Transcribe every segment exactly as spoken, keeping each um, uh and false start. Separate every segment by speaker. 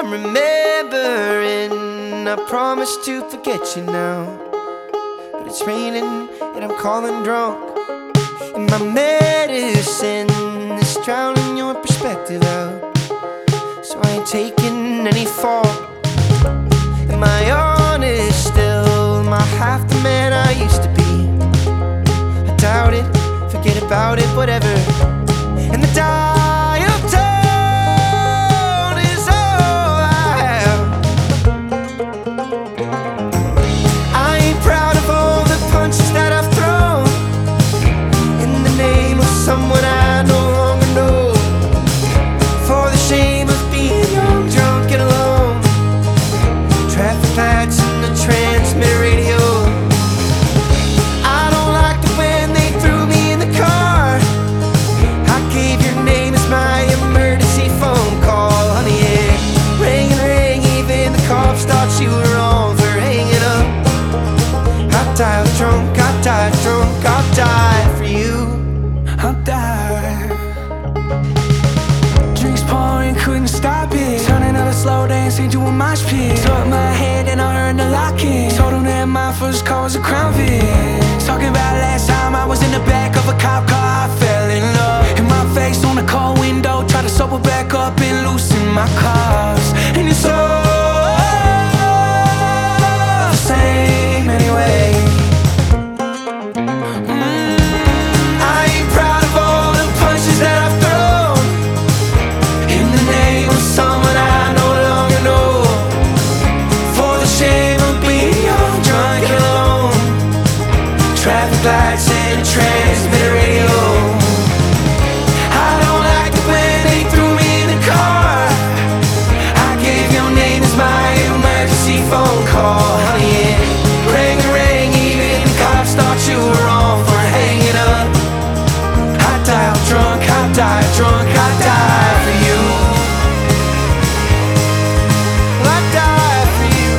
Speaker 1: I'm remembering, I promise to forget you now, but it's raining and I'm calling drunk, and my medicine is drowning your perspective out, so I ain't taking any fault. Am I honest still? Am I half the man I used to be? I doubt it, forget about it, whatever. And the dial tone is all I have. I ain't proud of all the punches that I've thrown in the name of someone I no longer know, for the shame of being young, drunk and alone. Traffic lights and the transmitter radio. I don't like it when they threw me in the car. I gave your name as my emergency phone call. Honey, it rang and rang, even the cops thought you were wrong for hanging up. I died drunk, I died drunk, I'll die for you.
Speaker 2: I'll die. Drinks pouring, couldn't stop it. Turning out a slow dance into a mosh pit. Took my head and I heard the lock-in. Told him that my first car was a Crown Vic. Talking about last time I was in the back of a cop car, I fell in love. And my face on the car window, tried to sober back up and loosen my cars. And it's all the same anyway. Traffic lights and transmitter radio. I don't like it when they threw me in the car. I gave your name as my emergency phone call. Honey, it rang and rang, even the cops thought you were wrong for hanging up. I died drunk, I died drunk, I died for you. Well, I died for you.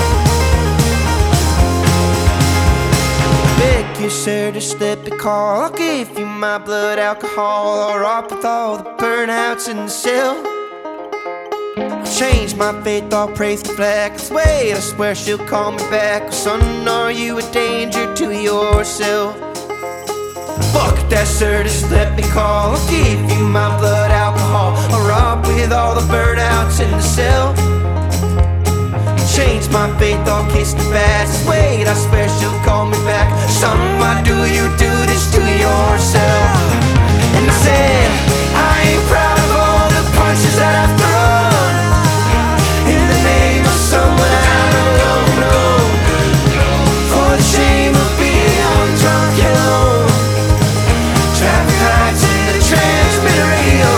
Speaker 2: Beg you, sir, to slip a call. I'll give you my blood alcohol, or up with all the burnouts in the cell. I'll change my faith, I'll pray for black. Wait, I swear she'll call me back. Son, are you a danger to yourself? Fuck that, sir, just let me call. I'll give you my blood alcohol, or up with all the burnouts in the cell. Change my faith, I'll kiss the bass. Wait, I swear she'll call me back. Son, why do you do this to yourself? And I said, I ain't proud of all the punches that I've thrown in the name of someone I don't know, for the shame of being young, drunk and alone. Traffic lights and the transmitter radio.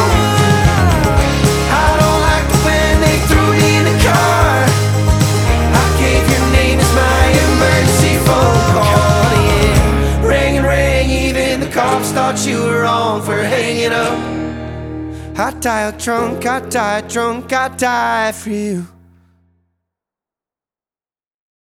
Speaker 2: I don't like it when they threw me in the car. I gave your name as my emergency phone call. Yeah, rang and rang, even the cops thought you were wrong for hanging up. I died drunk, I died drunk, I died for you.